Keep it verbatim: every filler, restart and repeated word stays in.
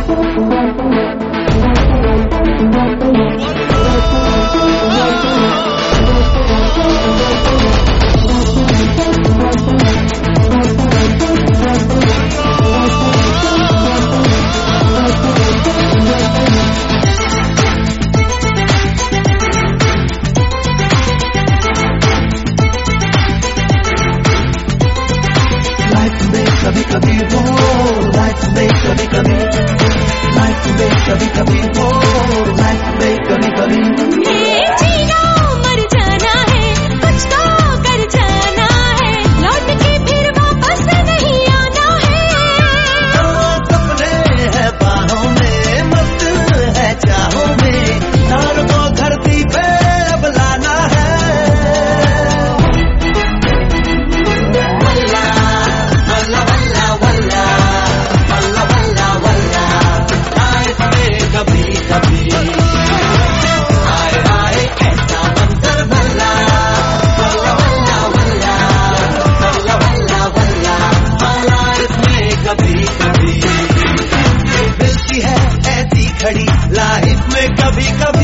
कभी कभी हो लाइफ में, कभी कभी लाइफ में, कभी कभी हो लाइफ में, कभी कभी जीना मर जाना है, कुछ तो कर जाना है, लौट के फिर वापस नहीं आना है। सपने है बाहों में, मस्त है चाहों में, तार को धरती पे अब लाना है। मिलती है ऐसी घड़ी लाइफ में कभी कभी।